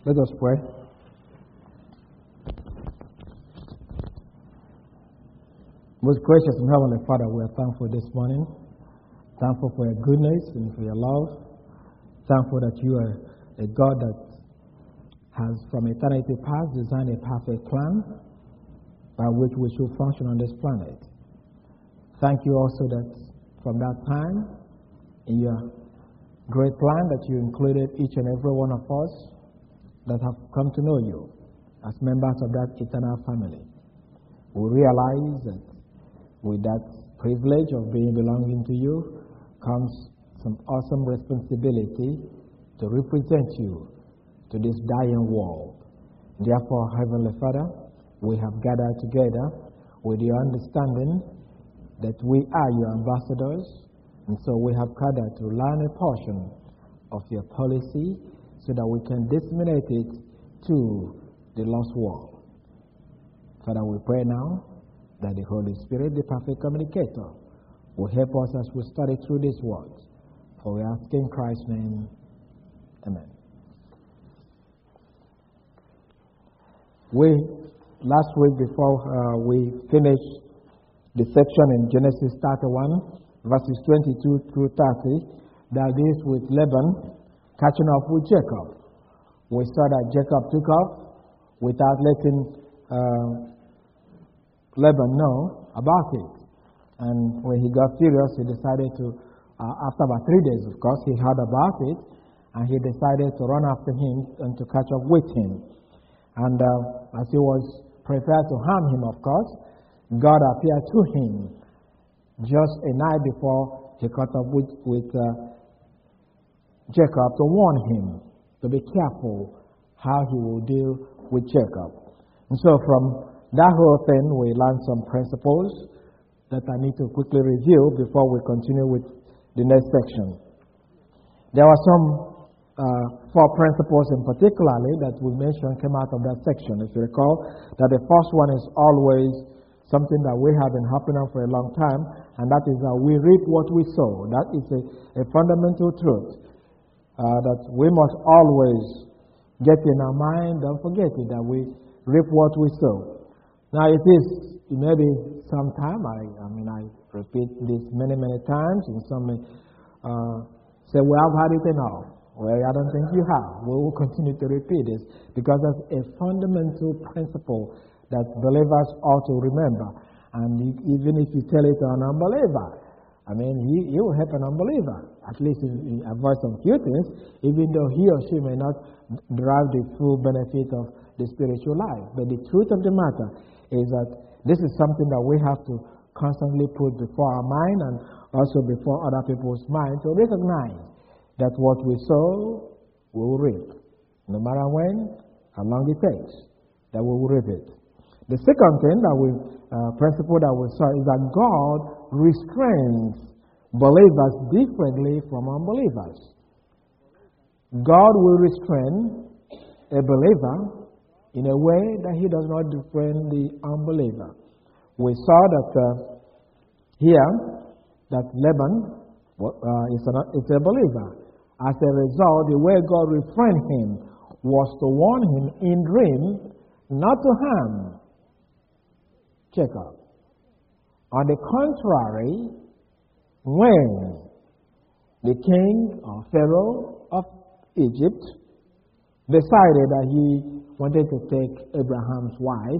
Let us pray. Most gracious and Heavenly Father, we are thankful this morning. Thankful for your goodness and for your love. Thankful that you are a God that has from eternity past designed a perfect plan by which we should function on this planet. Thank you also that from that time, in your great plan, that you included each and every one of us that have come to know you as members of that eternal family. We realize that with that privilege of being belonging to you comes some awesome responsibility to represent you to this dying world. Therefore, Heavenly Father, we have gathered together with the understanding that we are your ambassadors, and so we have gathered to learn a portion of your policy so that we can disseminate it to the lost world. Father, we pray now that the Holy Spirit, the perfect communicator, will help us as we study through these words. For we ask in Christ's name, amen. Last week before we finished the section in Genesis 31, verses 22 through 30, that is with Laban catching up with Jacob. We saw that Jacob took off without letting Laban know about it. And when he got furious, he decided to, after about 3 days, of course, he heard about it, and he decided to run after him and to catch up with him. And as he was prepared to harm him, of course, God appeared to him just a night before he caught up with Jacob to warn him to be careful how he will deal with Jacob. And so from that whole thing, we learned some principles that I need to quickly review before we continue with the next section. There were some 4 principles in particularly that we mentioned came out of that section. If you recall, that the first one is always something that we have been harping on for a long time, and that is that we reap what we sow. That is a fundamental truth that we must always get in our mind. Don't forget it, that we reap what we sow. Now it may be some time, I repeat this many times, and some may say, well, I've had it enough. Well, I don't think you have. We will continue to repeat this because that's a fundamental principle that believers ought to remember. And even if you tell it to an unbeliever, you will help an unbeliever. At least avoid some few things, even though he or she may not derive the full benefit of the spiritual life. But the truth of the matter is that this is something that we have to constantly put before our mind and also before other people's mind to recognize that what we sow, we will reap. No matter when, how long it takes, that we will reap it. The second thing principle that we saw is that God restrains believers differently from unbelievers. God will restrain a believer in a way that he does not restrain the unbeliever. We saw that here, that Laban is a believer. As a result, the way God restrained him was to warn him in dream not to harm Jacob. On the contrary, when the king or Pharaoh of Egypt decided that he wanted to take Abraham's wife,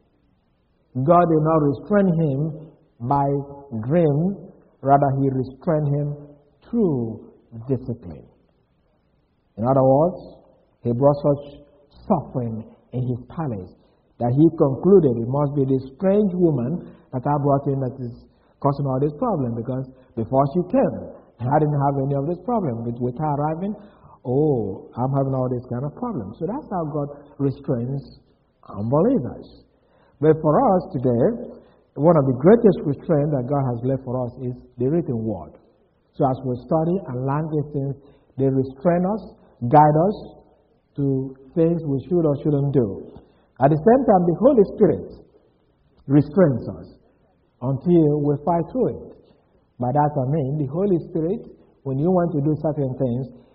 God did not restrain him by dream, rather he restrained him through discipline. In other words, he brought such suffering in his palace that he concluded it must be this strange woman that I brought in that is causing all this problem, because before she came, I didn't have any of this problem. But with her arriving, I'm having all this kind of problem. So that's how God restrains unbelievers. But for us today, one of the greatest restraints that God has left for us is the written word. So as we study and learn these things, they restrain us, guide us to things we should or shouldn't do. At the same time, the Holy Spirit restrains us until we fight through it. By that I mean, the Holy Spirit, when you want to do certain things,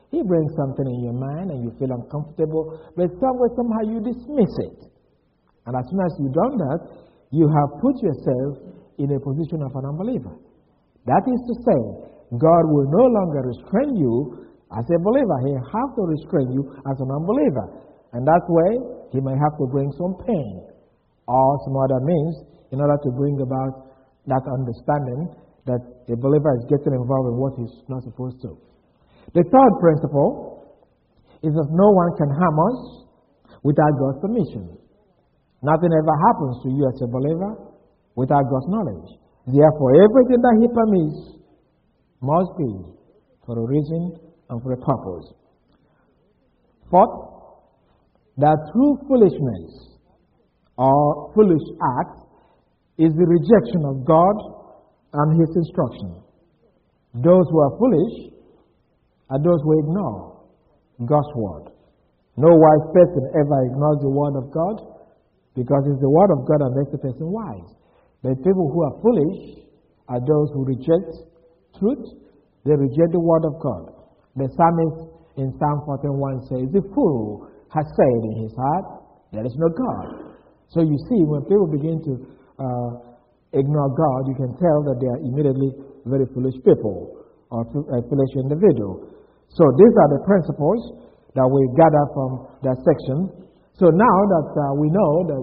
He brings something in your mind and you feel uncomfortable, but somehow you dismiss it. And as soon as you've done that, you have put yourself in a position of an unbeliever. That is to say, God will no longer restrain you as a believer. He will have to restrain you as an unbeliever. And that way, He may have to bring some pain or some other means in order to bring about that understanding that a believer is getting involved in what he's not supposed to. The third principle is that no one can harm us without God's permission. Nothing ever happens to you as a believer without God's knowledge. Therefore, everything that He permits must be for a reason and for a purpose. Fourth, that true foolishness or foolish act is the rejection of God and His instruction. Those who are foolish are those who ignore God's word. No wise person ever ignores the word of God because it's the word of God that makes the person wise. The people who are foolish are those who reject truth. They reject the word of God. The psalmist in Psalm 41 says, "The fool has said in his heart, there is no God." So you see, when people begin to ignore God, you can tell that they are immediately very foolish people or a foolish individual. So these are the principles that we gather from that section. So now that we know that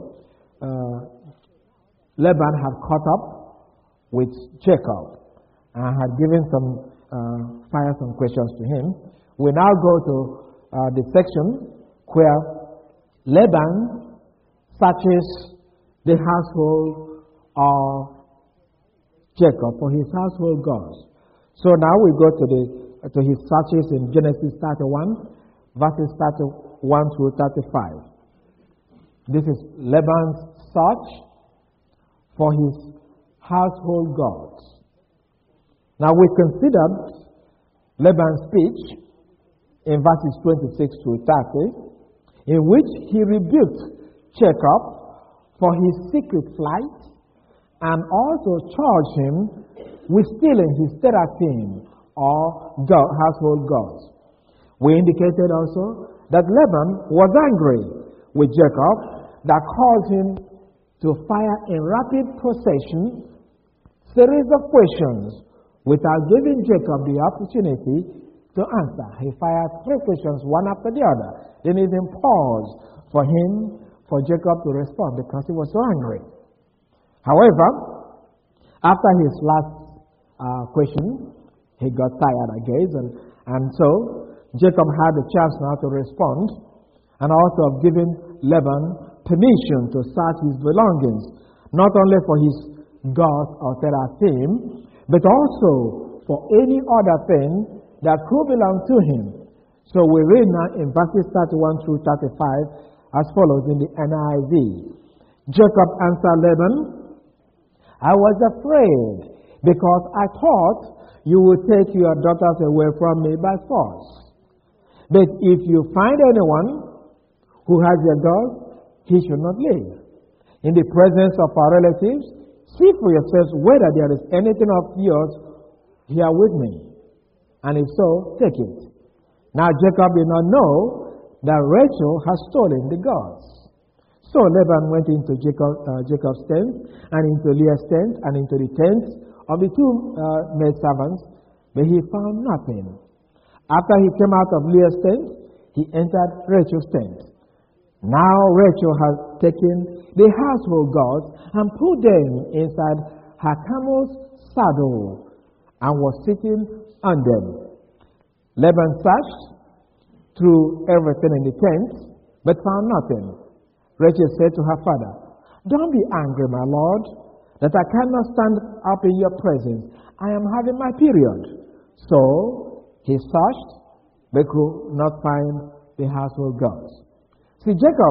Laban had caught up with Jacob and had given fired some questions to him, we now go to the section where Laban searches the household of Jacob for his household gods. So now we go to his searches in Genesis 31, verses 31 through 35. This is Laban's search for his household gods. Now we considered Laban's speech in verses 26 through 30, in which he rebuked Jacob for his secret flight and also charged him with stealing his teraphim or household gods. We indicated also that Laban was angry with Jacob that caused him to fire in rapid procession series of questions without giving Jacob the opportunity to answer. He fired 3 questions, one after the other. Didn't even pause for Jacob to respond because he was so angry. However, after his last question, he got tired, I guess, and so Jacob had the chance now to respond and also of giving Laban permission to search his belongings, not only for his gods or teraphim, but also for any other thing that could belong to him. So we read now in verses 31 through 35 as follows in the NIV. Jacob answered Laban, "I was afraid because I thought you would take your daughters away from me by force. But if you find anyone who has your gods, he should not live. In the presence of our relatives, see for yourselves whether there is anything of yours here with me. And if so, take it." Now Jacob did not know that Rachel had stolen the gods. So Laban went into Jacob's tent and into Leah's tent and into the tents of the 2 maidservants, but he found nothing. After he came out of Leah's tent, he entered Rachel's tent. Now Rachel had taken the household gods and put them inside her camel's saddle and was sitting on them. Laban searched through everything in the tent, but found nothing. Rachel said to her father, "Don't be angry, my lord, that I cannot stand up in your presence. I am having my period." So he searched, but could not find the household gods. See, Jacob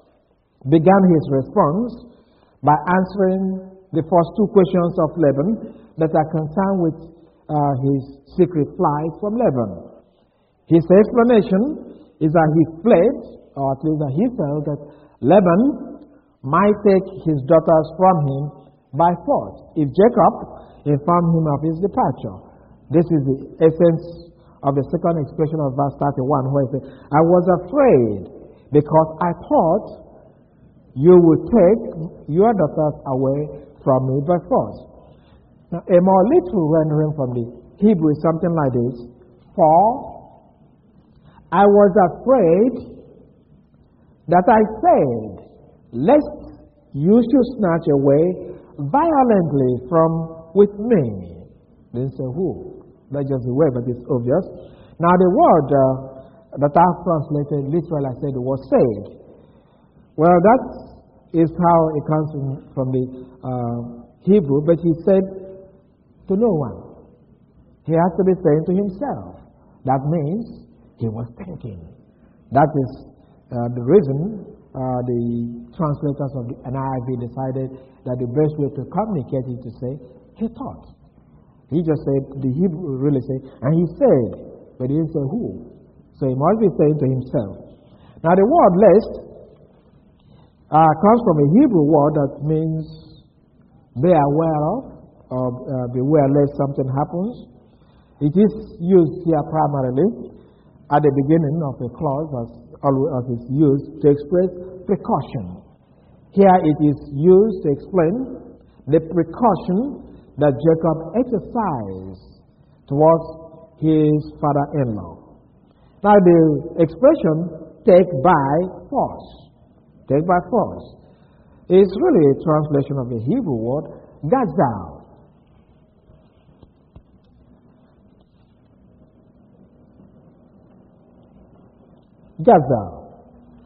began his response by answering the first 2 questions of Laban that are concerned with his secret flight from Laban. His explanation is that he fled, or at least that he felt that Laban might take his daughters from him by force if Jacob informed him of his departure. This is the essence of the second expression of verse 31, where he said, I was afraid because I thought you would take your daughters away from me by force. Now, a more literal rendering from the Hebrew is something like this. For I was afraid that I said, lest you should snatch away violently from with me. Didn't say who. That's just the way, but it's obvious. Now the word that I've translated literally, I said it was said. Well, that is how it comes from the Hebrew, but he said to no one. He has to be saying to himself. That means he was thinking. That is the reason the translators of the NIV decided that the best way to communicate is to say, he thought. He just said, the Hebrew really said, and he said, but he didn't say who. So he must be saying to himself. Now the word lest comes from a Hebrew word that means be aware of, or beware lest something happens. It is used here primarily at the beginning of a clause as it's used to express precaution. Here it is used to explain the precaution that Jacob exercised towards his father-in-law. Now the expression take by force is really a translation of the Hebrew word gazal. Gazal.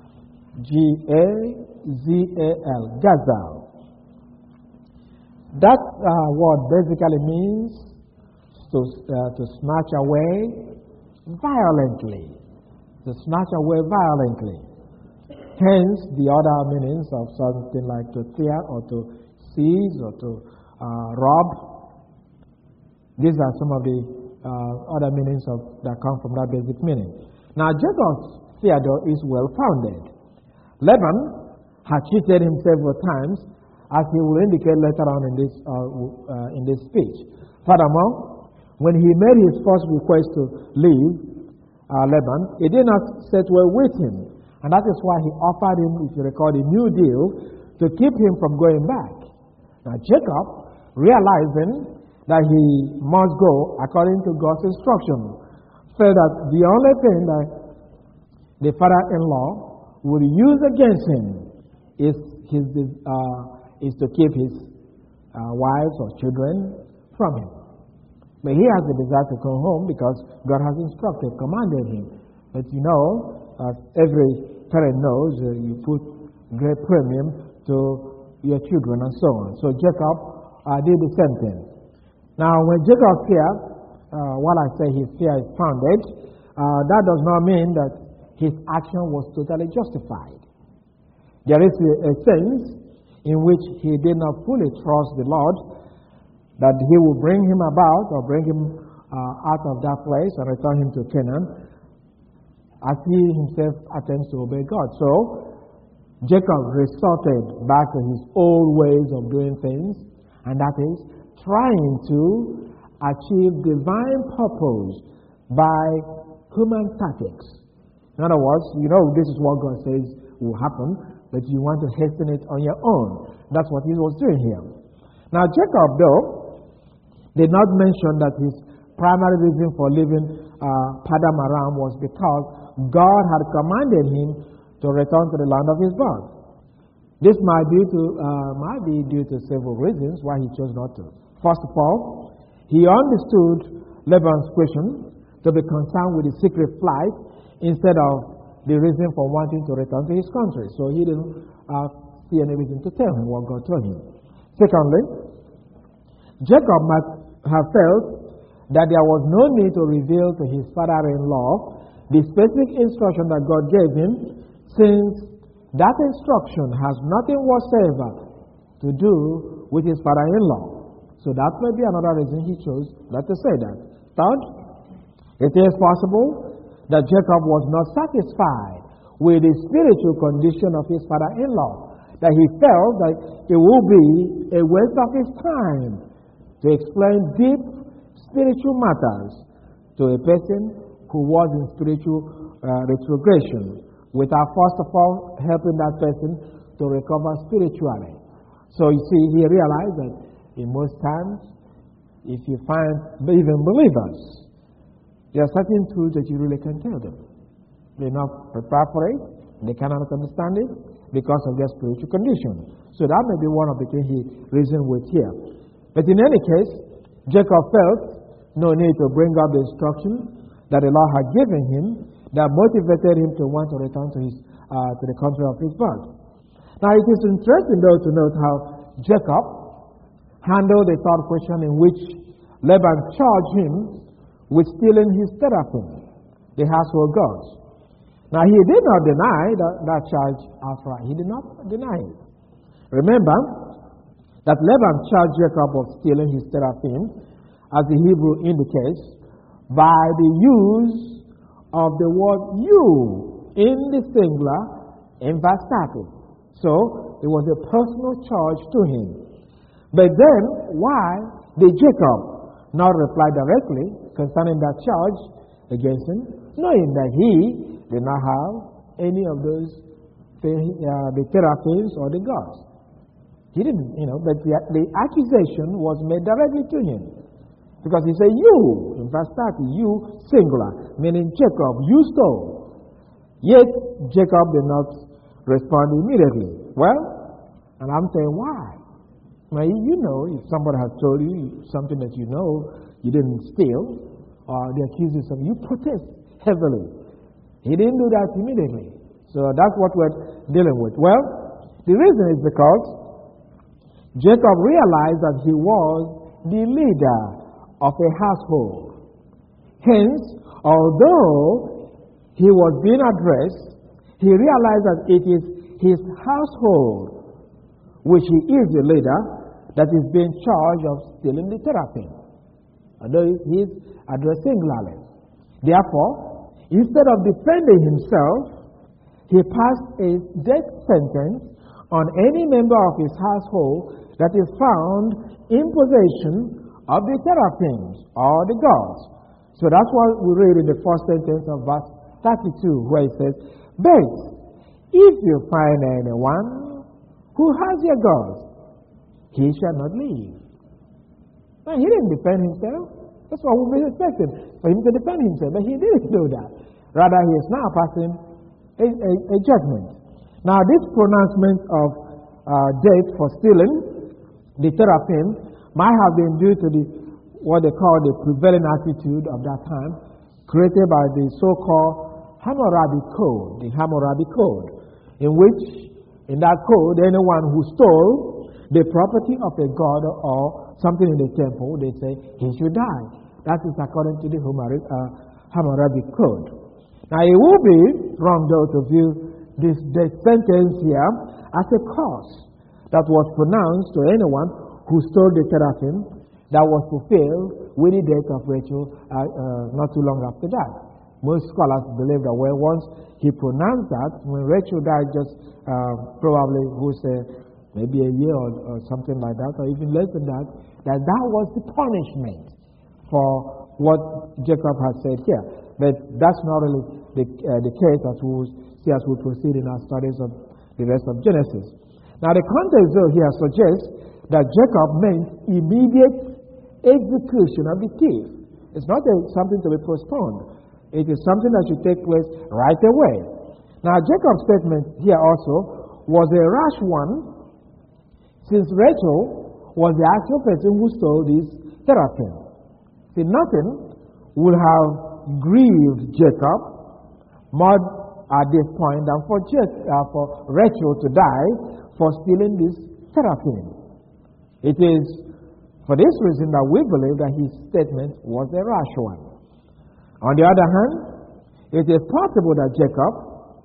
G-A-Z-A-L. Gazal. That word basically means to snatch away violently. To snatch away violently. Hence, the other meanings of something like to tear or to seize or to rob. These are some of the other meanings that come from that basic meaning. Now, Jacob's fear, though, is well-founded. Laban had cheated him several times, as he will indicate later on in this speech. Furthermore, when he made his first request to leave Laban, it did not set well with him. And that is why he offered him, if you recall, a new deal to keep him from going back. Now Jacob, realizing that he must go according to God's instruction, said that the only thing that the father-in-law would use against him is to keep his wives or children from him. But he has the desire to come home because God has commanded him. But you know, every parent knows, you put great premium to your children and so on. So Jacob did the same thing. Now, when Jacob feared, while I say his fear is founded, that does not mean that his action was totally justified. There is a sense in which he did not fully trust the Lord that he will bring him about or bring him out of that place and return him to Canaan, as he himself attempts to obey God. So, Jacob resorted back to his old ways of doing things, and that is trying to achieve divine purpose by human tactics. In other words, you know, this is what God says will happen, but you want to hasten it on your own. That's what he was doing here. Now, Jacob, though, did not mention that his primary reason for leaving Paddan Aram was because God had commanded him to return to the land of his birth. This might be due to several reasons why he chose not to. First of all, he understood Laban's question to be concerned with the secret flight instead of the reason for wanting to return to his country. So he didn't see any reason to tell him what God told him. Secondly, Jacob might have felt that there was no need to reveal to his father-in-law the specific instruction that God gave him, since that instruction has nothing whatsoever to do with his father-in-law. So that may be another reason he chose not to say that. Third, it is possible that Jacob was not satisfied with the spiritual condition of his father-in-law, that he felt that it would be a waste of his time to explain deep spiritual matters to a person who was in spiritual retrogression, without first of all helping that person to recover spiritually. So you see, he realized that in most times, if you find even believers, there are certain truths that you really can tell them. They're not prepared for it, they cannot understand it because of their spiritual condition. So that may be one of the things he reasoned with here. But in any case, Jacob felt no need to bring up the instruction that the Lord had given him that motivated him to want to return to the country of his birth. Now it is interesting though to note how Jacob handled the third question in which Laban charged him with stealing his teraphim, the household gods. Now he did not deny that charge outright. He did not deny it. Remember that Laban charged Jacob of stealing his teraphim, as the Hebrew indicates, by the use of the word you in the singular in verse 30. So it was a personal charge to him. But then why did Jacob not reply directly concerning that charge against him, knowing that he did not have any of those the teraphims or the gods? He didn't, but the accusation was made directly to him. Because he said, you, in verse 30, you, singular, meaning Jacob, you stole. Yet, Jacob did not respond immediately. Well, and I'm saying, why? Now, if somebody has told you something that you know you didn't steal, or they accuse you of something, you protest heavily. He didn't do that immediately. So that's what we're dealing with. Well, the reason is because Jacob realized that he was the leader of a household. Hence, although he was being addressed, he realized that it is his household, which he is the leader, that is being charged of stealing the teraphim. Although he is addressed singularly. Therefore, instead of defending himself, he passed a death sentence on any member of his household that is found in possession of the teraphims or the gods. So that's what we read in the first sentence of verse 32, where it says, but if you find anyone who has your gods, he shall not leave. Now, he didn't defend himself. That's what we were expecting, for him to defend himself. But he didn't do that. Rather, he is now passing a judgment. Now, this pronouncement of death for stealing the teraphim might have been due to what they call the prevailing attitude of that time, created by the so-called Hammurabi Code, the Hammurabi Code, in which, in that code, anyone who stole the property of a god or something in the temple, they say he should die. That is according to the Hammurabi Code. Now, it would be wrong, though, to view this death sentence here as a curse that was pronounced to anyone who stole the teraphim that was fulfilled with the death of Rachel not too long after that. Most scholars believe that once he pronounced that, when Rachel died, just probably maybe a year or something like that, or even less than that, that was the punishment for what Jacob has said here. But that's not really the case, as we will see as we proceed in our studies of the rest of Genesis. Now, the context though here suggests that Jacob meant immediate execution of the thief. It's not something to be postponed. It is something that should take place right away. Now, Jacob's statement here also was a rash one, since Rachel was the actual person who stole these teraphim. See, nothing would have grieved Jacob more at this point than for Rachel to die for stealing these teraphim. It is for this reason that we believe that his statement was a rash one. On the other hand, it is possible that Jacob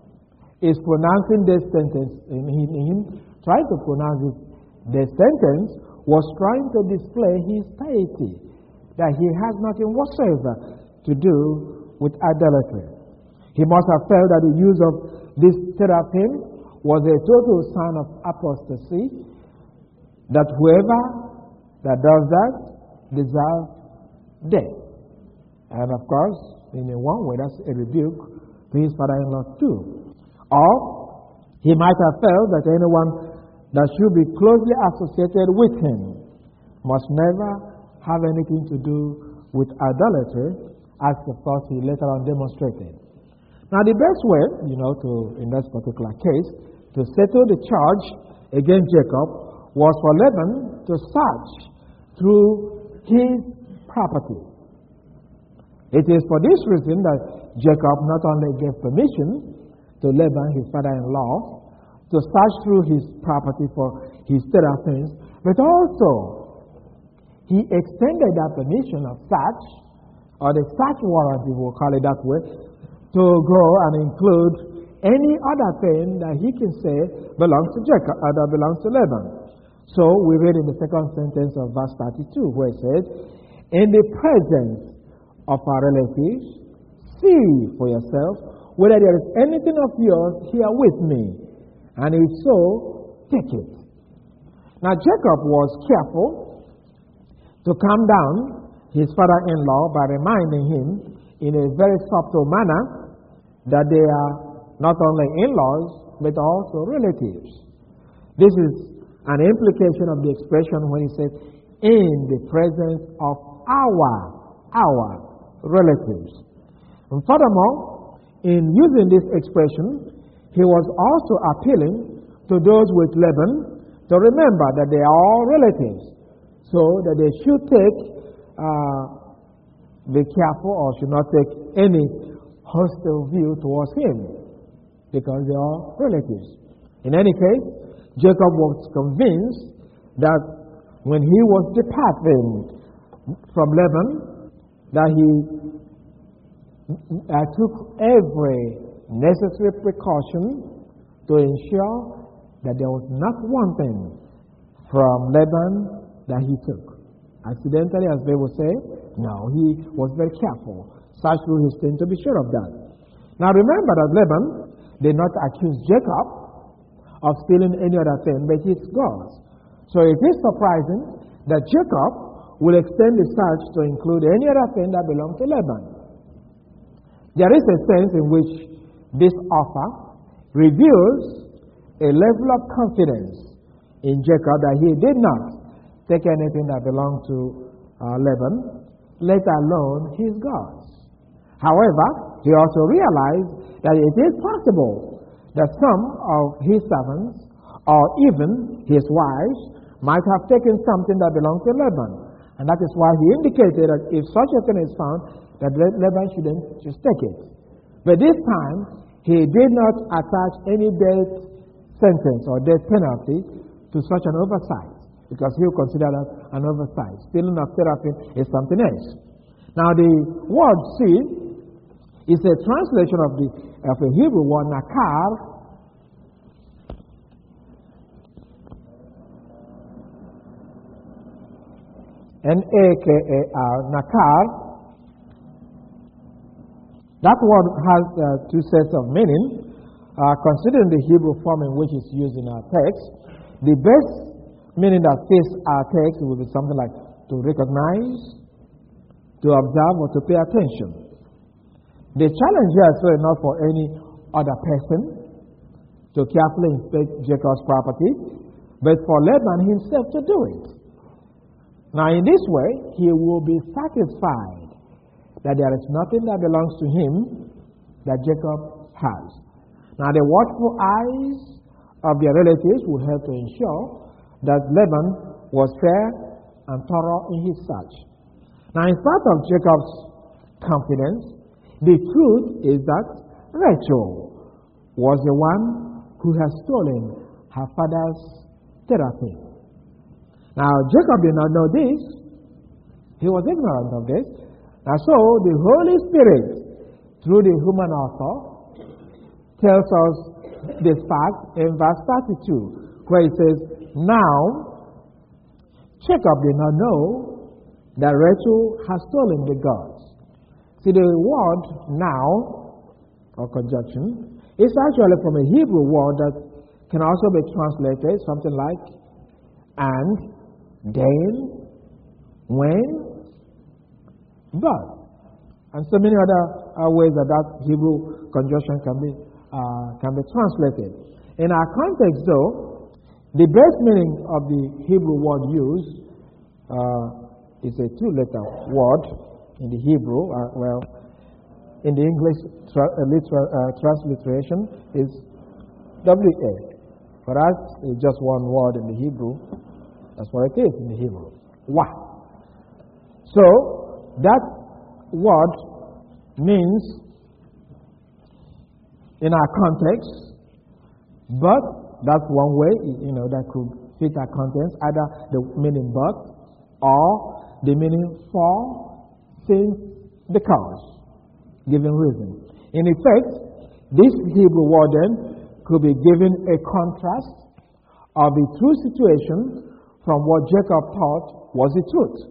is pronouncing this sentence, in him trying to pronounce this sentence, was trying to display his piety, that he has nothing whatsoever to do with idolatry. He must have felt that the use of this teraphim was a total sign of apostasy, that whoever that does that deserves death. And of course, In one way, that's a rebuke to his father-in-law too. Or he might have felt that anyone that should be closely associated with him must never have anything to do with idolatry, as of course he later on demonstrated. Now the best way, in this particular case, to settle the charge against Jacob was for Laban to search through his property. It is for this reason that Jacob not only gave permission to Laban, his father-in-law, to search through his property for his things, but also he extended that permission of search, or the search warrant, if we'll call it that way, to go and include any other thing that he can say belongs to Jacob, or that belongs to Laban. So we read in the second sentence of verse 32, where it says, "In the presence of our relatives, see for yourself whether there is anything of yours here with me, and if so, take it." Now Jacob was careful to calm down his father-in-law by reminding him in a very subtle manner that they are not only in-laws but also relatives. This is an implication of the expression when he says, "in the presence of our relatives." And furthermore, in using this expression, he was also appealing to those with Laban to remember that they are all relatives, so that they should be careful or should not take any hostile view towards him, because they are relatives. In any case, Jacob was convinced that when he was departing from Laban, that he took every necessary precaution to ensure that there was not one thing from Laban that he took accidentally, as they would say. No, he was very careful, searched through his thing to be sure of that. Now remember that Laban did not accuse Jacob of stealing any other thing but his gods. So it is surprising that Jacob will extend the search to include any other thing that belonged to Laban. There is a sense in which this offer reveals a level of confidence in Jacob that he did not take anything that belonged to Laban, let alone his gods. However, he also realized that it is possible that some of his servants or even his wives might have taken something that belonged to Laban. And that is why he indicated that if such a thing is found, that Laban shouldn't just take it. But this time, he did not attach any death sentence or death penalty to such an oversight, because he will consider that an oversight. Stealing of therapy is something else. Now the word seed is a translation of a Hebrew word nakar, N-A-K-A-R, nakar. That word has two sets of meaning. Considering the Hebrew form in which it's used in our text, the best meaning that fits our text would be something like to recognize, to observe, or to pay attention. The challenge here is really not for any other person to carefully inspect Jacob's property, but for Laban himself to do it. Now in this way, he will be satisfied that there is nothing that belongs to him that Jacob has. Now the watchful eyes of their relatives will help to ensure that Laban was fair and thorough in his search. Now in spite of Jacob's confidence, the truth is that Rachel was the one who had stolen her father's teraphim. Now Jacob did not know this. He was ignorant of this. Now so the Holy Spirit, through the human author, tells us this fact in verse 32, where it says, "Now Jacob did not know that Rachel has stolen the gods." See, the word "now," or conjunction, is actually from a Hebrew word that can also be translated something like "and," "then," "when," "but." And so many other ways that Hebrew conjunction can be translated. In our context, though, the best meaning of the Hebrew word used is a two-letter word in the Hebrew. In the English transliteration is W-A. For us, it's just one word in the Hebrew. That's what it is in the Hebrew. Wah. So, that word means, in our context, but that's one way, that could fit our contents, either the meaning but or the meaning for, since, because, given reason. In effect, this Hebrew word then could be given a contrast of the true situation from what Jacob thought was the truth.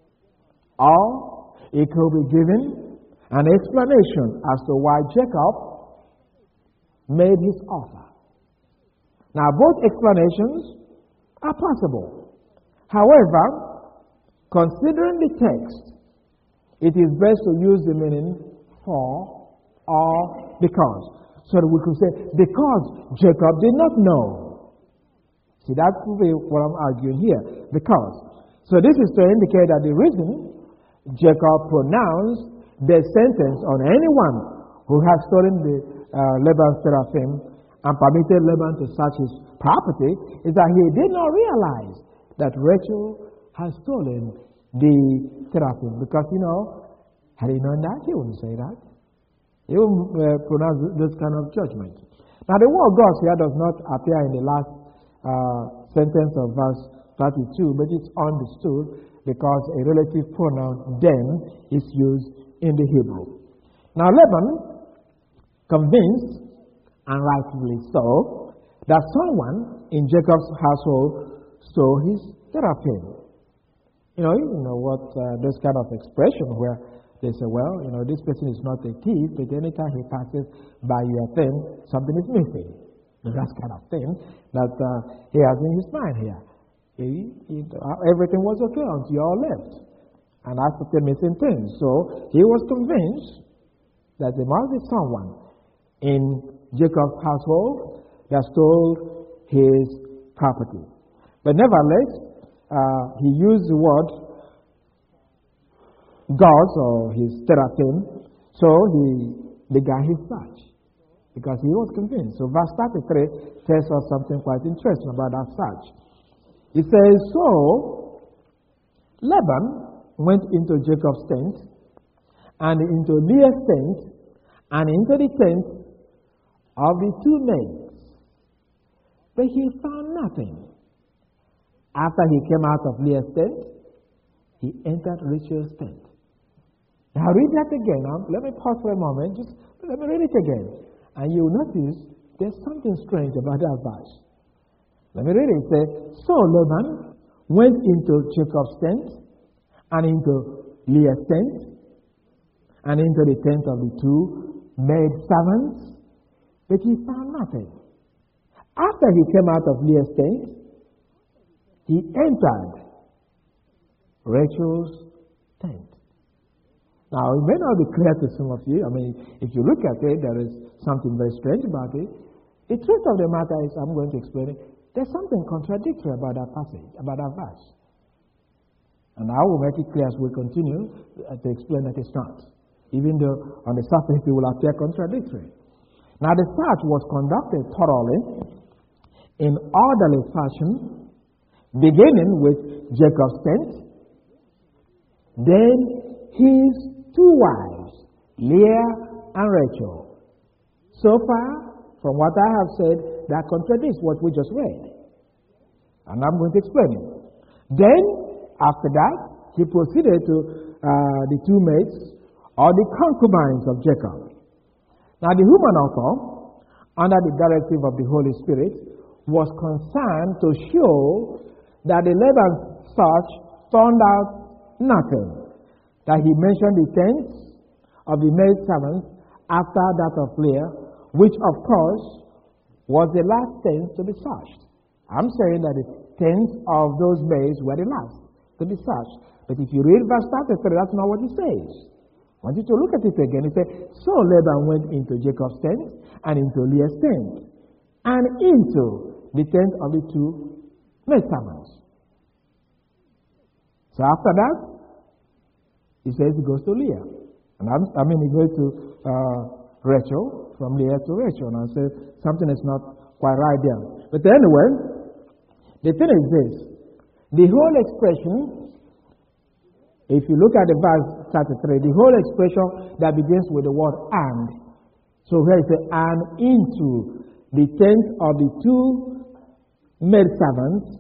Or it could be given an explanation as to why Jacob made his offer. Now, both explanations are possible. However, considering the text, it is best to use the meaning for or because. So that we could say, because Jacob did not know. See, that's what I'm arguing here. Because. So this is to indicate that the reason Jacob pronounced the sentence on anyone who has stolen the Laban's teraphim and permitted Laban to search his property is that he did not realize that Rachel has stolen the teraphim. Because, had he known that, he wouldn't say that. He wouldn't pronounce this kind of judgment. Now, the word God here does not appear in the last sentence of verse 32, but it's understood because a relative pronoun them is used in the Hebrew. Now, Laban, convinced, and rightfully so, that someone in Jacob's household stole his teraphim. You know what this kind of expression where they say, well, this person is not a thief, but anytime he passes by your thing, something is missing. That kind of thing that he has in his mind here. Everything was okay until you all left. And that's the missing thing. So he was convinced that there must be someone in Jacob's household that stole his property. But nevertheless, he used the word gods or his teraphim, so he began his search because he was convinced. So verse 33 tells us something quite interesting about that search. It says, so Laban went into Jacob's tent and into Leah's tent and into the tent of the two maids, but he found nothing. After he came out of Leah's tent, he entered Rachel's tent. Now read that again. Let me pause for a moment. Just let me read it again. And you'll notice there's something strange about that verse. Let me read it. It says, so Laban went into Jacob's tent and into Leah's tent and into the tent of the two maid servants, but he found nothing. After he came out of Leah's tent, he entered Rachel's tent. Now, it may not be clear to some of you. I mean, if you look at it, there is something very strange about it. The truth of the matter is, I'm going to explain it. There's something contradictory about that passage, about that verse. And I will make it clear as we continue to explain that it's not. Even though on the surface it will appear contradictory. Now, the search was conducted thoroughly in orderly fashion, beginning with Jacob's tent, then his two wives, Leah and Rachel. So far, from what I have said, that contradicts what we just read. And I'm going to explain it. Then, after that, he proceeded to the two maids, or the concubines of Jacob. Now, the human author, under the directive of the Holy Spirit, was concerned to show that the Laban's search turned out nothing. That he mentioned the tents of the maid servants after that of Leah, which of course was the last tent to be searched. I'm saying that the tents of those maids were the last to be searched. But if you read verse 33, that's not what he says. I want you to look at it again. It says, so Laban went into Jacob's tent and into Leah's tent and into the tent of the two maidservants. So after that, he says he goes to Leah. And he goes to Rachel, from Leah to Rachel. And I said something is not quite right there. But anyway, the thing is this. The whole expression, if you look at the verse 33, the whole expression that begins with the word and. So here it says, and into the tent of the two maidservants,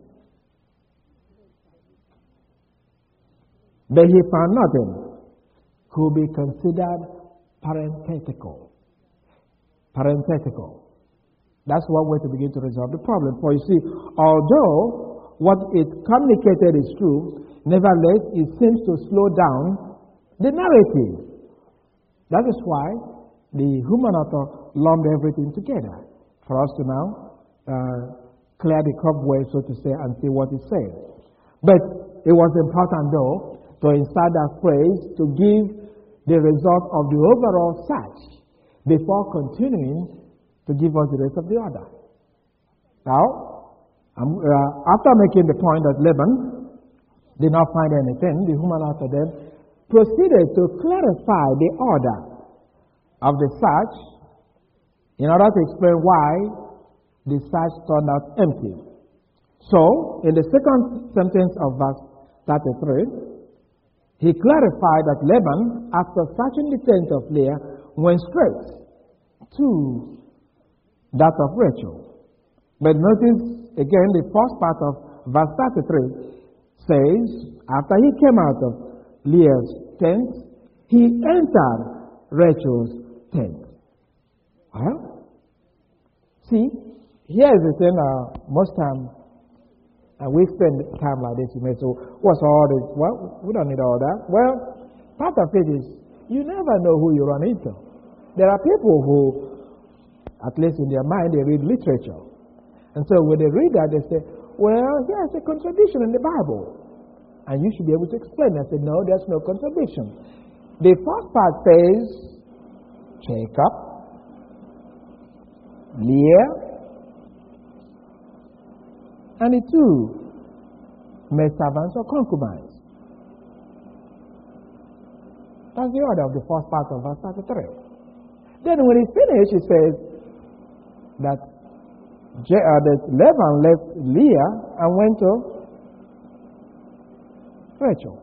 but he found nothing, could be considered parenthetical. Parenthetical. That's one way to begin to resolve the problem. For you see, although what it communicated is true, nevertheless, it seems to slow down the narrative. That is why the human author lumped everything together for us to now clear the cobweb, so to say, and see what it says. But it was important, though, to insert that phrase to give the result of the overall search before continuing to give us the rest of the order. Now, after making the point that Laban did not find anything, the human author then proceeded to clarify the order of the search in order to explain why the search turned out empty. So, in the second sentence of verse 33, he clarified that Laban, after searching the tent of Leah, went straight to that of Rachel. But notice again the first part of verse 33 says, after he came out of Leah's tent, he entered Rachel's tent. Well, see, here is the thing, most times, and we spend time like this, you may say, what's all this? Well, we don't need all that. Well, part of it is, you never know who you run into. There are people who, at least in their mind, they read literature. And so when they read that, they say, well, there's a contradiction in the Bible. And you should be able to explain. I said, no, there's no contradiction. The first part says, Jacob, Leah, and the two maidservants or concubines. That's the order of the first part of verse 33. Then when he finished, he says that Laban left Leah and went to Rachel.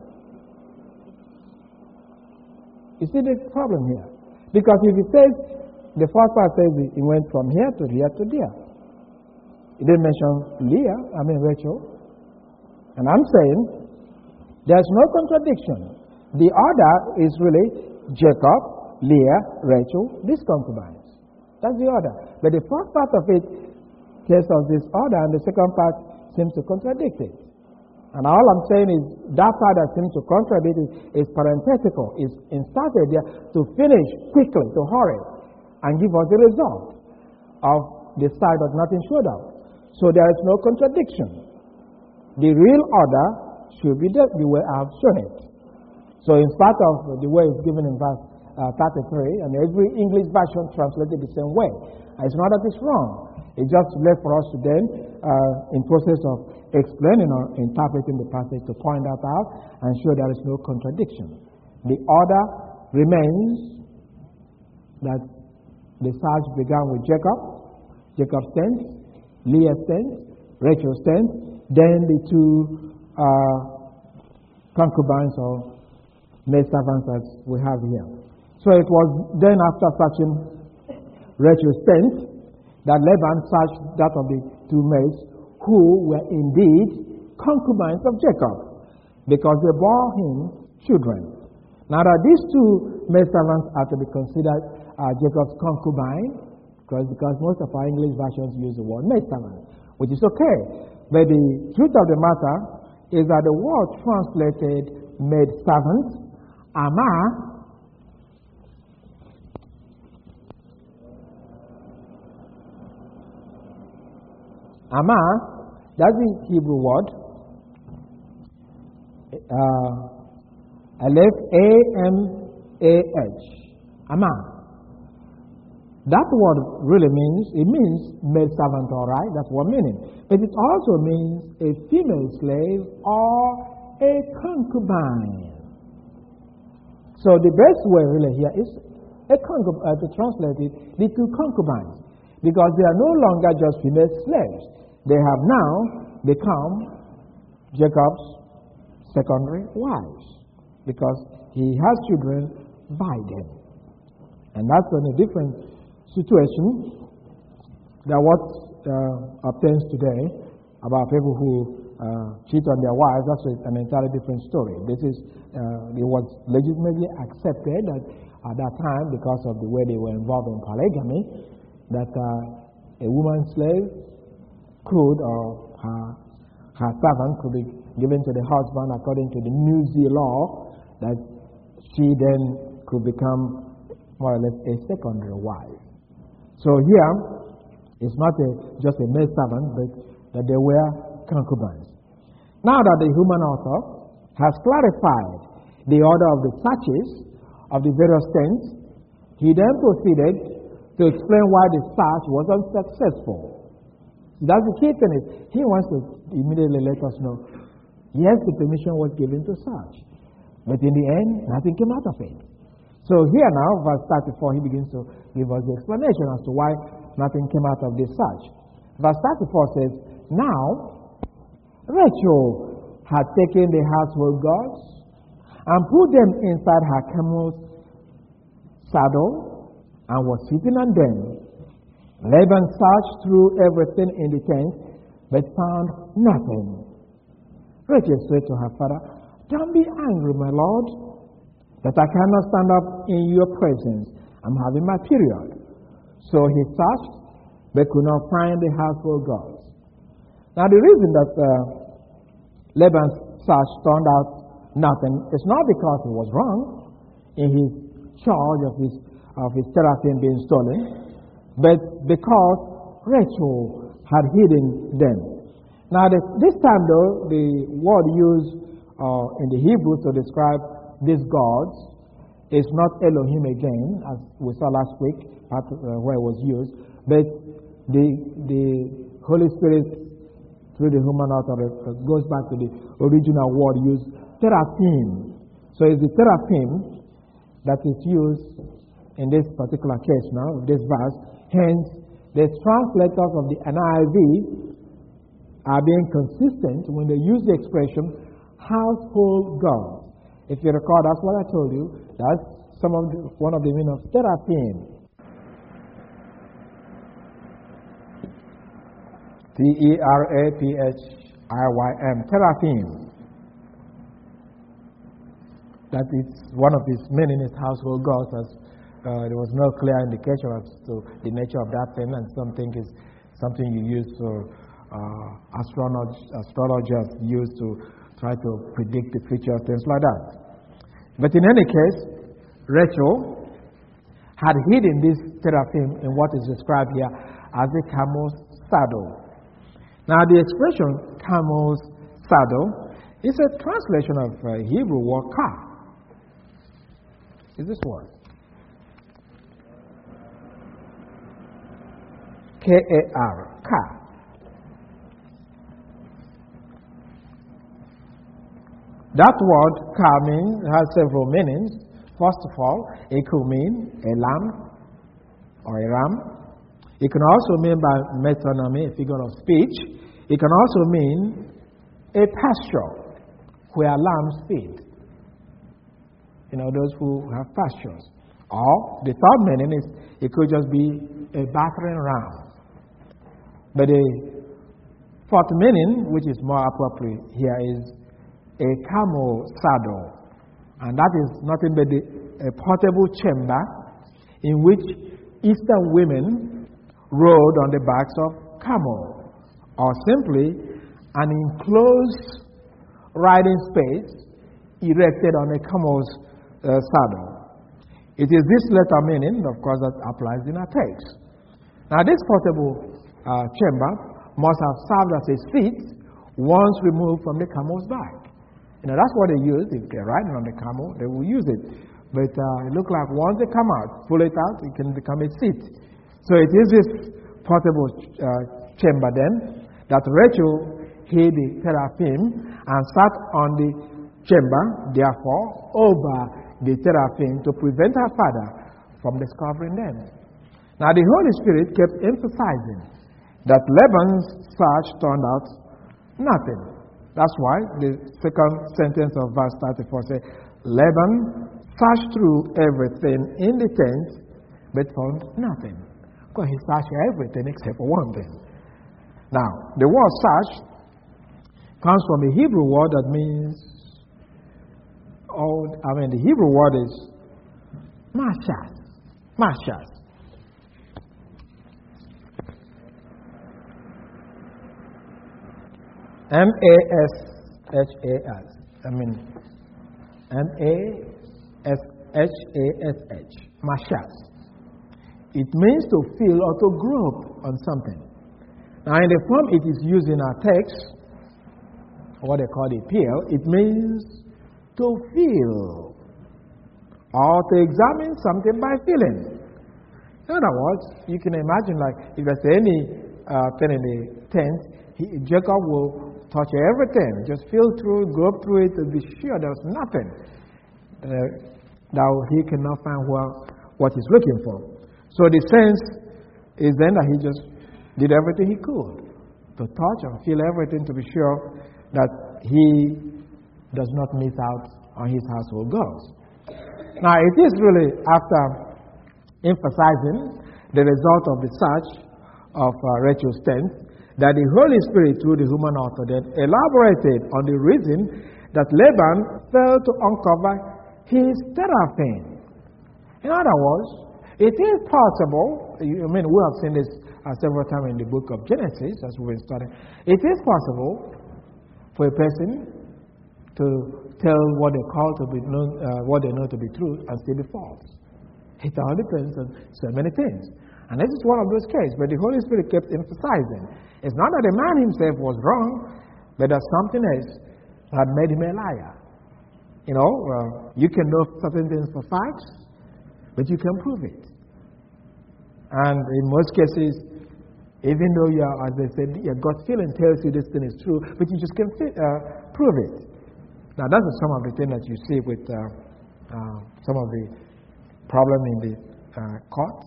You see the problem here? Because if he says, the first part says he went from here to here to there. He didn't mention Rachel. And I'm saying, there's no contradiction. The order is really Jacob, Leah, Rachel, these concubines. That's the order. But the first part of it tells us this order, and the second part seems to contradict it. And all I'm saying is that part that seems to contradict it is parenthetical, is inserted there to finish quickly, to hurry, and give us the result of the side that nothing showed up. So there is no contradiction. The real order should be the way I have shown it. So in spite of the way it's given in verse 33, and every English version translated the same way. It's not that it's wrong. It's just left for us to then, in process of explaining or interpreting the passage, to point that out and show there is no contradiction. The order remains that the search began with Jacob's tent, Leah's tent, Rachel's tent, then the two concubines or maidservants as we have here. So it was then after searching Rachel's tent that Laban searched that of the two maids who were indeed concubines of Jacob, because they bore him children. Now that these two maidservants are to be considered Jacob's concubine, because most of our English versions use the word maidservant, which is okay. But the truth of the matter is that the word translated maidservant, Amah, that's the Hebrew word. Aleph, A-M-A-H, A-H, a man. That word really means, it means maid servant, all right? That's one meaning. But it also means a female slave or a concubine. So the best way really here is to translate it, the two concubines. Because they are no longer just female slaves. They have now become Jacob's secondary wives. Because he has children by them. And that's in a different situation than what obtains today about people who cheat on their wives. That's an entirely different story. This is, it was legitimately accepted at that time because of the way they were involved in polygamy, that a woman slave could, or her servant could be given to the husband according to the New Zealand law, that she then could become more or less a secondary wife. So here, it's not just a maid servant, but that they were concubines. Now that the human author has clarified the order of the searches of the various things, he then proceeded to explain why the search was unsuccessful. That's the key thing. He wants to immediately let us know, yes, the permission was given to search, but in the end, nothing came out of it. So here now, verse 34, he begins to give us the explanation as to why nothing came out of this search. Verse 34 says, now Rachel had taken the household gods and put them inside her camel's saddle and was sitting on them. Laban searched through everything in the tent, but found nothing. Rachel said to her father, don't be angry, my lord, that I cannot stand up in your presence. I'm having my period. So he searched, but could not find the household gods. Now the reason that Laban's search turned out nothing is not because he was wrong in his charge of his teraphim being stolen, but because Rachel had hidden them. Now this time though, the word used in the Hebrew to describe these gods is not Elohim again, as we saw last week, where it was used, but the Holy Spirit, through the human author, goes back to the original word used, teraphim. So it's the teraphim that is used in this particular case now, this verse. Hence, the translators of the NIV are being consistent when they use the expression household gods. If you recall, that's what I told you. That's one of the meaning of teraphim. T-E-R-A-P-H-I-Y-M. Teraphim. That is one of its meaning is household gods, as there was no clear indication as to the nature of that thing, and something is something you use to astrologers use to try to predict the future, things like that. But in any case, Rachel had hidden this teraphim in what is described here as a camel's saddle. Now, the expression camel's saddle is a translation of Hebrew word ka. Is this word? K-A-R, ka. That word ka has several meanings. First of all, it could mean a lamb or a ram. It can also mean by metonymy, a figure of speech. It can also mean a pasture where lambs feed. You know, those who have pastures. Or the third meaning is it could just be a battering ram. But the fourth meaning, which is more appropriate here, is a camel saddle. And that is nothing but a portable chamber in which Eastern women rode on the backs of camel, or simply an enclosed riding space erected on a camel's saddle. It is this latter meaning, of course, that applies in our text. Now, this portable chamber must have served as a seat once removed from the camel's back. You know, that's what they use. If they're riding on the camel, they will use it But it looks like once they come out, pull it out, it can become a seat. So it is this portable chamber then that Rachel hid the teraphim and sat on the chamber, therefore, over the teraphim to prevent her father from discovering them. Now the Holy Spirit kept emphasizing that Laban's search turned out nothing. That's why the second sentence of verse 34 says, Laban searched through everything in the tent, but found nothing. Because he searched everything except for one thing. Now, the word search comes from a Hebrew word that means, the Hebrew word is mashas. Mashas. M-A-S-H-A-S. M-A-S-H-A-S-H. Mashas. It means to feel or to grope on something. Now, in the form it is used in our text, what they call the appeal, it means to feel or to examine something by feeling. In other words, you can imagine, like, if there's any thing in the tent, Jacob will touch everything, just feel through, go through it to be sure there's nothing that he cannot find what he's looking for. So the sense is then that he just did everything he could to touch and feel everything to be sure that he does not miss out on his household gods. Now, it is really after emphasizing the result of the search of Rachel's tent that the Holy Spirit, through the human author, then elaborated on the reason that Laban failed to uncover his teraphim. In other words, it is possible, we have seen this several times in the book of Genesis, as we've been studying. It is possible for a person to tell what they call to be known, what they know to be true, and still be false. It all depends on so many things. And this is one of those cases where the Holy Spirit kept emphasizing. It's not that the man himself was wrong, but that something else had made him a liar. You can know certain things for facts, but you can prove it. And in most cases, even though as they said, your gut feeling tells you this thing is true, but you just can't prove it. Now, that's some of the things that you see with some of the problem in the court.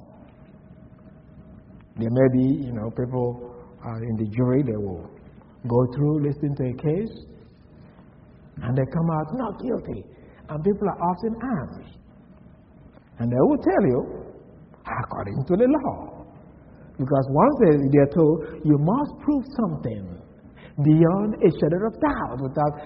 There may be, people in the jury, they will go through, listen to a case, and they come out not guilty. And people are off in arms. And they will tell you, according to the law. Because once they're told, you must prove something beyond a shadow of doubt, without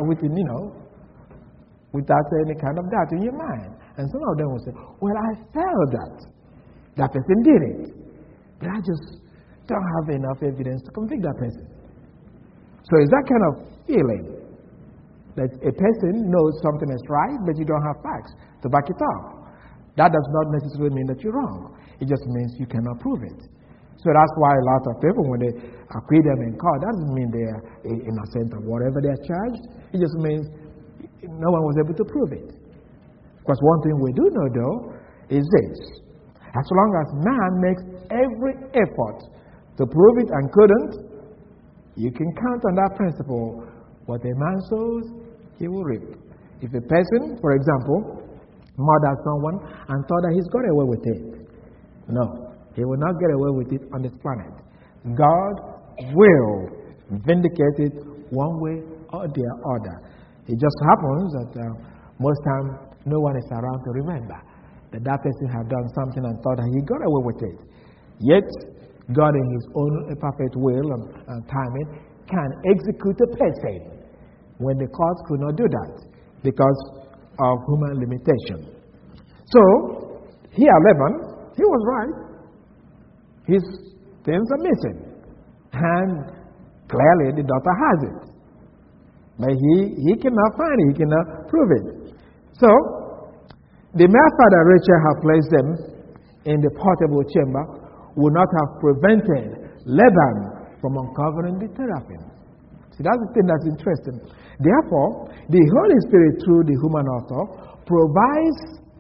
any kind of doubt in your mind. And some of them will say, well, I felt that person did it, but I just don't have enough evidence to convict that person. So it's that kind of feeling that a person knows something is right, but you don't have facts to back it up. That does not necessarily mean that you're wrong. It just means you cannot prove it. So that's why a lot of people, when they acquit them in court, that doesn't mean they are innocent of whatever they are charged. It just means no one was able to prove it. Because one thing we do know, though, is this. As long as man makes every effort to prove it and couldn't, you can count on that principle. What a man sows, he will reap. If a person, for example, murdered someone and thought that he's got away with it, no, he will not get away with it on this planet. God will vindicate it one way or the other. It just happens that most times no one is around to remember that person had done something and thought that he got away with it. Yet, God in His own perfect will and timing can execute a person when the courts could not do that because of human limitation. So, here Laban, he was right. His things are missing. And clearly the daughter has it. But he cannot find it, he cannot prove it. So, the mere fact that Rachel had placed them in the portable chamber would not have prevented Laban from uncovering the teraphim. See, that's the thing that's interesting. Therefore, the Holy Spirit, through the human author, provides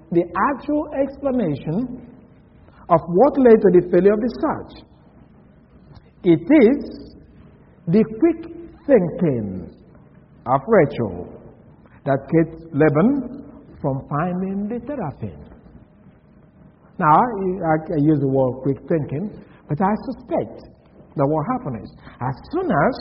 the actual explanation of what led to the failure of the search. It is the quick thinking of Rachel that kept Laban from finding the terrapin. Now, I use the word quick thinking, but I suspect that what happened is, as soon as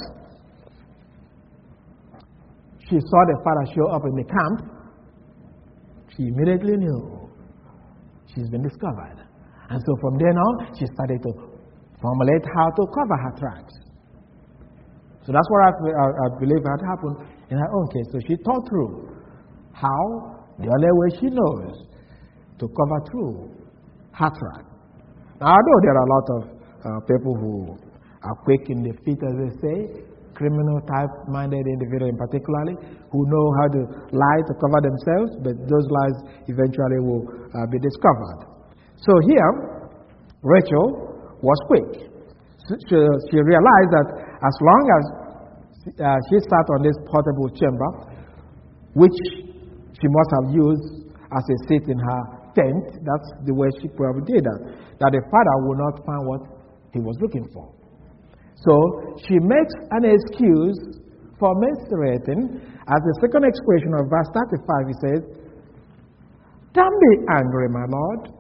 she saw the father show up in the camp, she immediately knew she's been discovered. And so from then on, she started to formulate how to cover her tracks. So that's what I believe had happened in her own case. So she thought through how the only way she knows to cover through her track. Now, I know there are a lot of people who are quick in the feet, as they say, criminal type-minded individuals in particularly, who know how to lie to cover themselves, but those lies eventually will be discovered. So here, Rachel was quick. She realized that as long as she sat on this portable chamber, which she must have used as a seat in her tent, that's the way she probably did that the father would not find what he was looking for. So she makes an excuse for menstruating. As the second expression of verse 35, he says, "Don't be angry, my Lord,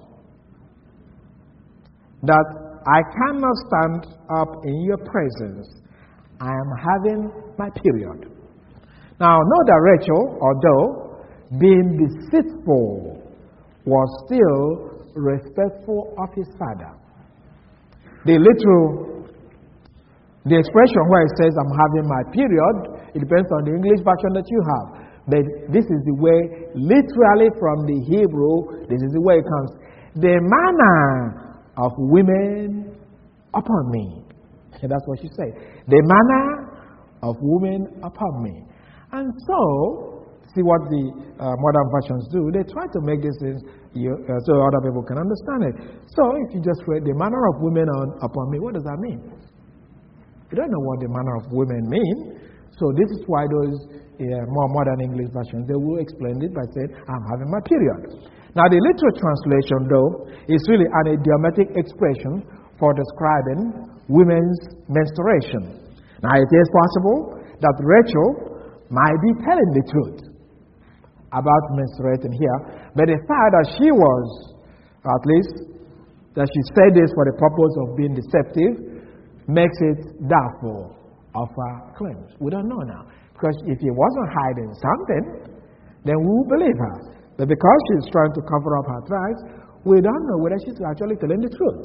that I cannot stand up in your presence. I am having my period." Now, know that Rachel, although being deceitful, was still respectful of his father. The expression where it says, "I'm having my period," it depends on the English version that you have. But this is the way, literally from the Hebrew, this is the way it comes. "The manner of women upon me." And that's what she said. "The manner of women upon me." And so, see what the modern versions do. They try to make this so other people can understand it. So, if you just read "the manner of women upon me," what does that mean? You don't know what the manner of women mean. So this is why those more modern English versions, they will explain it by saying, "I'm having my period." Now the literal translation, though, is really an idiomatic expression for describing women's menstruation. Now it is possible that Rachel might be telling the truth about menstruating here, but the fact that she was, at least, that she said this for the purpose of being deceptive, makes it doubtful of her claims. We don't know now. Because if she wasn't hiding something, then we will believe her. But because she's trying to cover up her tracks, we don't know whether she's actually telling the truth.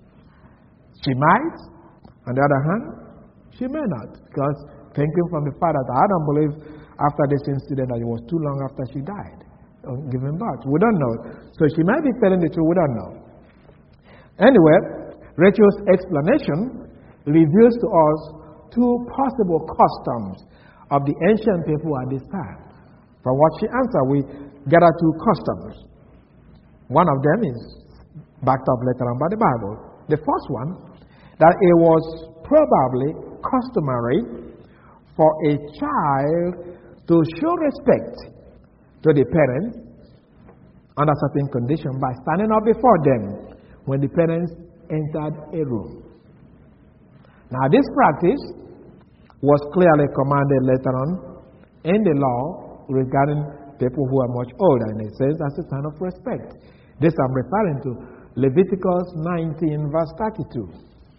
She might. On the other hand, she may not. Because thinking from the fact that I don't believe after this incident that it was too long after she died, giving birth. We don't know. So she might be telling the truth. We don't know. Anyway, Rachel's explanation reveals to us two possible customs of the ancient people at this time. From what she answered, we gather two customs. One of them is backed up later on by the Bible. The first one, that it was probably customary for a child to show respect to the parents under certain conditions by standing up before them when the parents entered a room. Now, this practice was clearly commanded later on in the law regarding people who are much older, and it says as a sign of respect. This I'm referring to Leviticus 19, verse 32.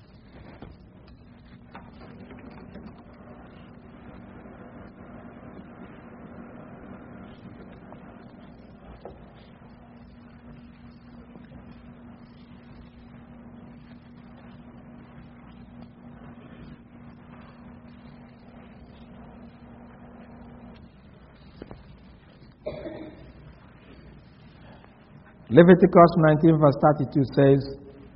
Leviticus 19 verse 32 says,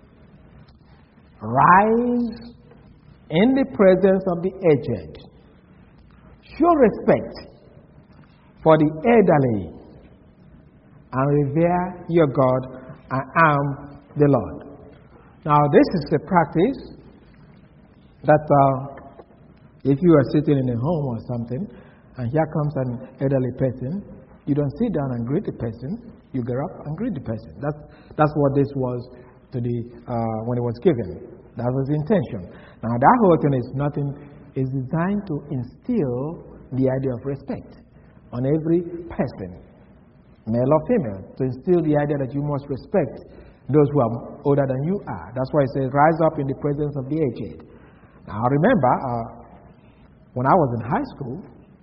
"Rise in the presence of the aged. Show respect for the elderly and revere your God. I am the Lord." Now this is a practice that if you are sitting in a home or something and here comes an elderly person, You don't sit down and greet the person. You get up and greet the person. That's what this was to the when it was given. That was the intention. Now that whole thing is designed to instill the idea of respect on every person, male or female, to instill the idea that you must respect those who are older than you are. That's why it says, rise up in the presence of the aged. Now remember, when I was in high school,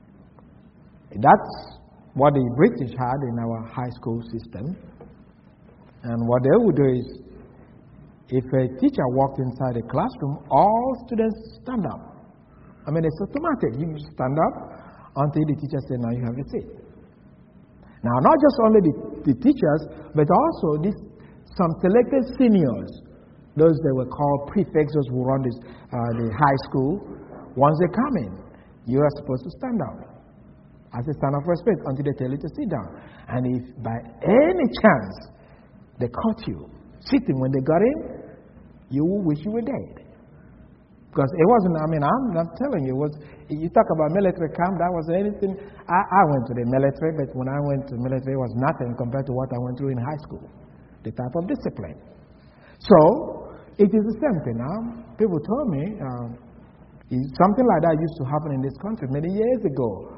that's what the British had in our high school system. And what they would do is, if a teacher walked inside a classroom, all students stand up. I mean, it's automatic. You stand up until the teacher says, now you have a seat. Now, not just only the teachers, but also some selected seniors, those that were called prefects, those who run the high school. Once they come in, you are supposed to stand up as a sign of respect until they tell you to sit down. And if by any chance they caught you sitting when they got in, you will wish you were dead. Because it wasn't, I mean, I'm telling you, you talk about military camp, that was anything. I went to the military, but when I went to the military, it was nothing compared to what I went through in high school, the type of discipline. So, it is the same thing now. People told me something like that used to happen in this country many years ago,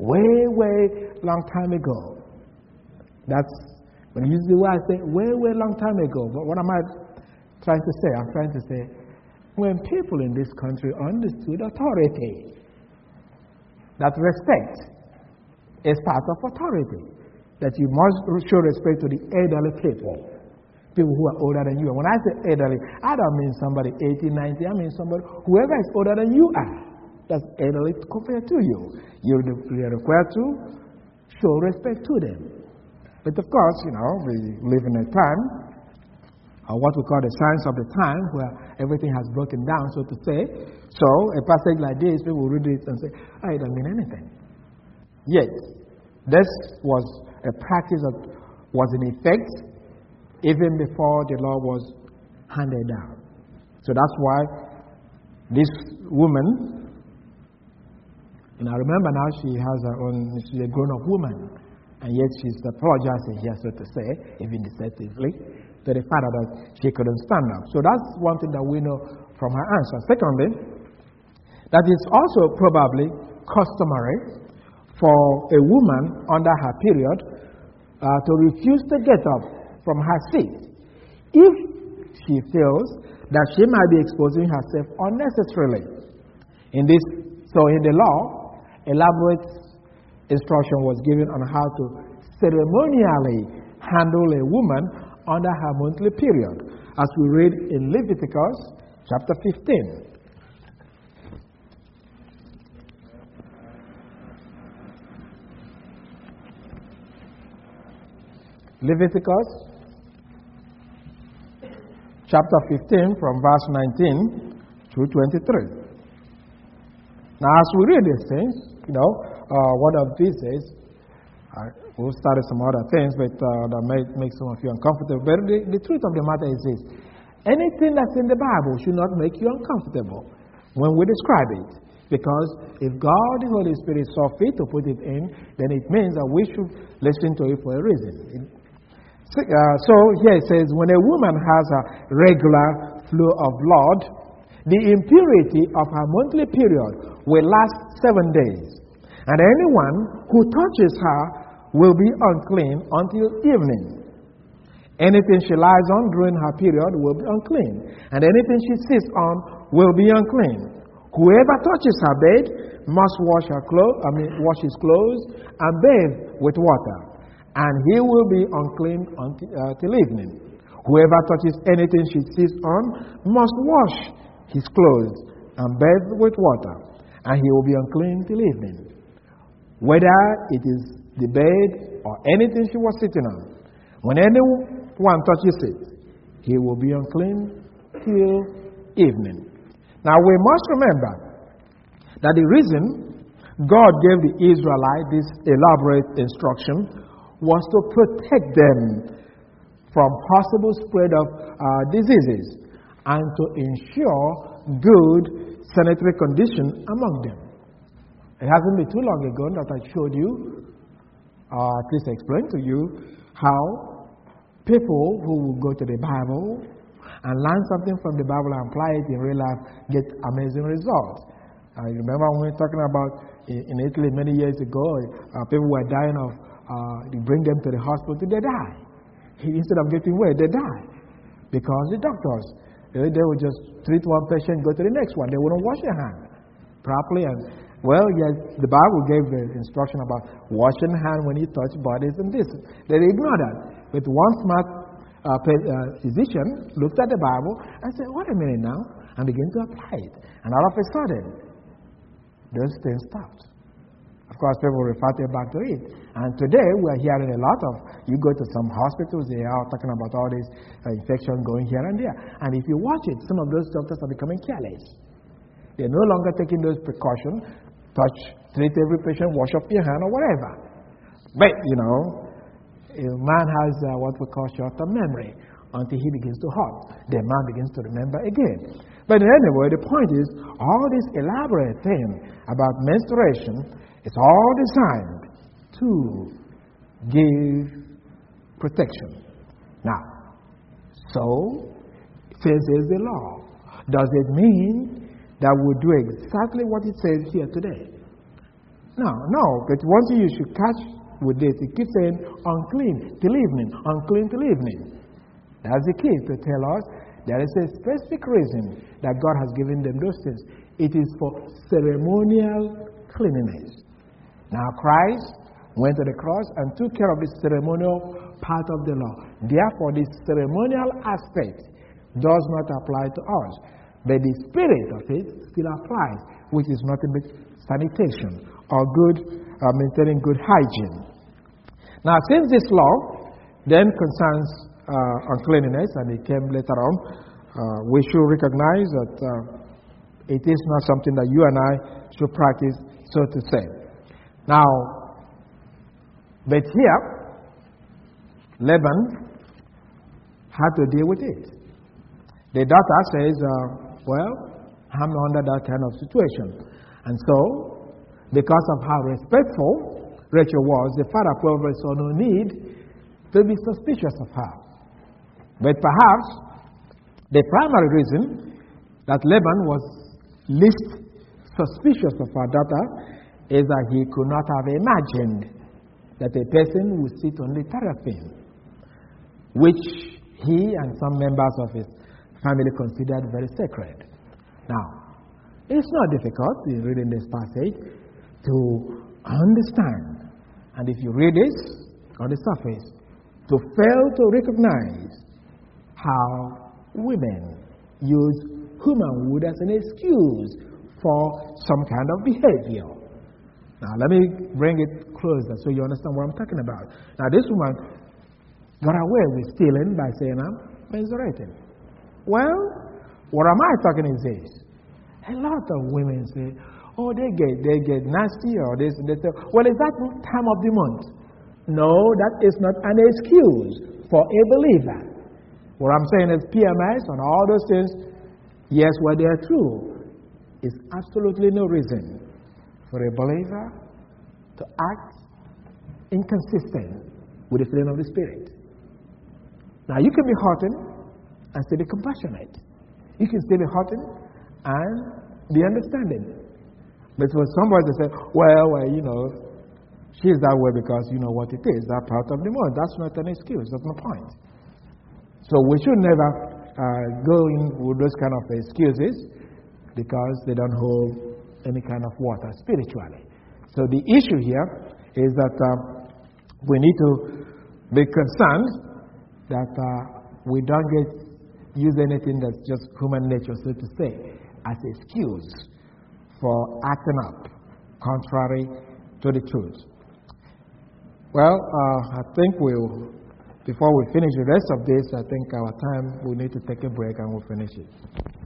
way long time ago. That's, when you use the word, I say, way long time ago. But what am I trying to say? I'm trying to say, when people in this country understood authority, that respect is part of authority, that you must show respect to the elderly people who are older than you. And when I say elderly, I don't mean somebody 80, 90, I mean somebody, whoever is older than you are, that's elderly compared to you. You're required to show respect to them. But of course, we live in a time, or what we call the science of the time, where everything has broken down, so to say. So, a passage like this, people read it and say, it doesn't mean anything. Yet, this was a practice that was in effect even before the law was handed down. So that's why this woman, and I remember now she's a grown-up woman, and yet she's apologizing here, so to say, even deceptively, to the father that she couldn't stand up. So that's one thing that we know from her answer. Secondly, that it's also probably customary for a woman under her period to refuse to get up from her seat if she feels that she might be exposing herself unnecessarily. In the law, elaborate instruction was given on how to ceremonially handle a woman under her monthly period, as we read in Leviticus chapter 15. Leviticus chapter 15 from verse 19 through 23. Now, as we read these things, one of these is, we'll start with some other things, but that may make some of you uncomfortable. But the truth of the matter is this: anything that's in the Bible should not make you uncomfortable when we describe it. Because if God, the Holy Spirit, saw fit to put it in, then it means that we should listen to it for a reason. So here it says, when a woman has a regular flow of blood, the impurity of her monthly period will last 7 days. And anyone who touches her will be unclean until evening. Anything she lies on during her period will be unclean. And anything she sits on will be unclean. Whoever touches her bed must wash his clothes and bathe with water. And he will be unclean till evening. Whoever touches anything she sits on must wash his clothes and bathe with water. And he will be unclean till evening. Whether it is the bed or anything she was sitting on. When anyone touches it, he will be unclean till evening. Now we must remember that the reason God gave the Israelites this elaborate instruction was to protect them from possible spread of diseases and to ensure good sanitary condition among them. It hasn't been too long ago that I showed you at least explain to you how people who will go to the Bible and learn something from the Bible and apply it in real life get amazing results. I remember when we were talking about in Italy many years ago, people were dying of, you bring them to the hospital, they die. Instead of getting well, they die. Because the doctors, they would just treat one patient, go to the next one. They wouldn't wash their hands properly. And well, yes, the Bible gave the instruction about washing hands when you touch bodies and this. They ignore that. But one smart physician looked at the Bible and said, wait a minute now, and began to apply it. And all of a sudden, those things stopped. Of course, people refer back to it. And today, we are hearing a lot of, you go to some hospitals, they are talking about all this infection going here and there. And if you watch it, some of those doctors are becoming careless. They're no longer taking those precautions, treat every patient, wash up your hand or whatever. But, you know, a man has what we call short-term memory. Until he begins to hurt, the man begins to remember again. But anyway, the point is, all this elaborate thing about menstruation is all designed to give protection. Now, so, says the law. Does it mean that we do exactly what it says here today? No. But one thing you should catch with this, it keeps saying unclean till evening, unclean till evening. That's the key to tell us there is a specific reason that God has given them those things. It is for ceremonial cleanliness. Now Christ went to the cross and took care of the ceremonial part of the law. Therefore, the ceremonial aspect does not apply to us. But the spirit of it still applies, which is nothing but sanitation or maintaining good hygiene. Now, since this law then concerns uncleanness, and it came later on, we should recognize that it is not something that you and I should practice, so to say. Now, but here, Laban had to deal with it. The daughter says, well, I'm under that kind of situation. And so, because of how respectful Rachel was, the father probably saw no need to be suspicious of her. But perhaps the primary reason that Laban was least suspicious of her daughter is that he could not have imagined that a person would sit on the teraphim, which he and some members of his family considered very sacred. Now, it's not difficult in reading this passage to understand. And if you read this on the surface, to fail to recognize how women use womanhood as an excuse for some kind of behavior. Now, let me bring it closer so you understand what I'm talking about. Now, this woman got away with stealing by saying, I'm menstruating. Well, what am I talking is this? A lot of women say, oh, they get nasty or this and that. Well, is that time of the month? No, that is not an excuse for a believer. What I'm saying is PMS and all those things, yes, well, they are true. It's absolutely no reason for a believer to act inconsistent with the feeling of the Spirit. Now, you can be hurting and still be compassionate. You can still be hurting and be understanding. But for somebody to say, well, you know, she's that way because you know what it is, that part of the month, that's not an excuse, that's no point. So we should never go in with those kind of excuses because they don't hold any kind of water spiritually. So the issue here is that we need to be concerned that we don't use anything that's just human nature, so to say, as excuse for acting up contrary to the truth. Well, I think before we finish the rest of this, I think our time, we need to take a break and we'll finish it.